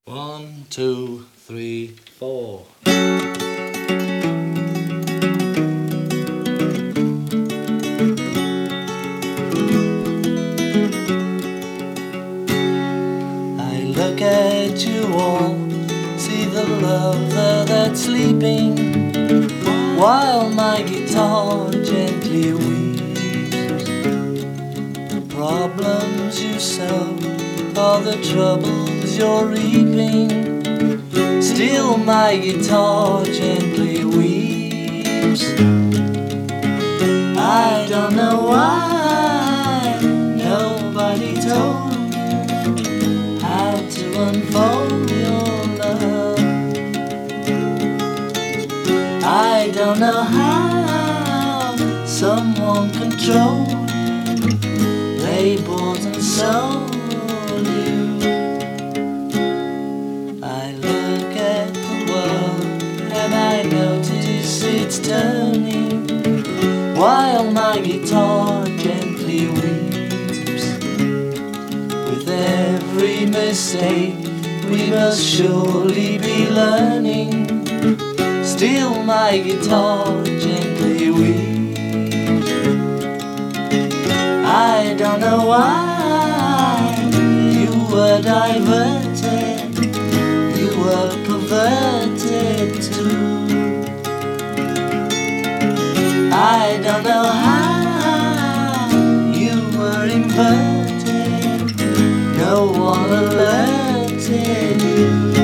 One, two, three, four. I look at you all, see the lover that's sleeping, while my guitar gently weeps. The problems you solve are the troubles you're reaping. Still my guitar gently weeps. I don't know why nobody told me how to unfold your love. I don't know how someone controlled you, they bought and sold you. I look at the world and I notice it's turning, while my guitar gently weeps. With every mistake we must surely be learning. Still my guitar gently weeps. I don't know why you were diverted, you were perverted too. I don't know how you were inverted, no one alerted you.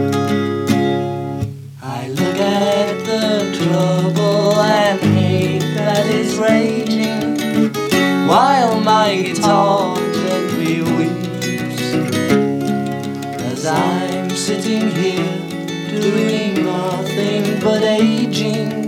I look at the trouble and hate that is raging, while my guitar gently weeps. As I'm sitting here doing nothing but aging,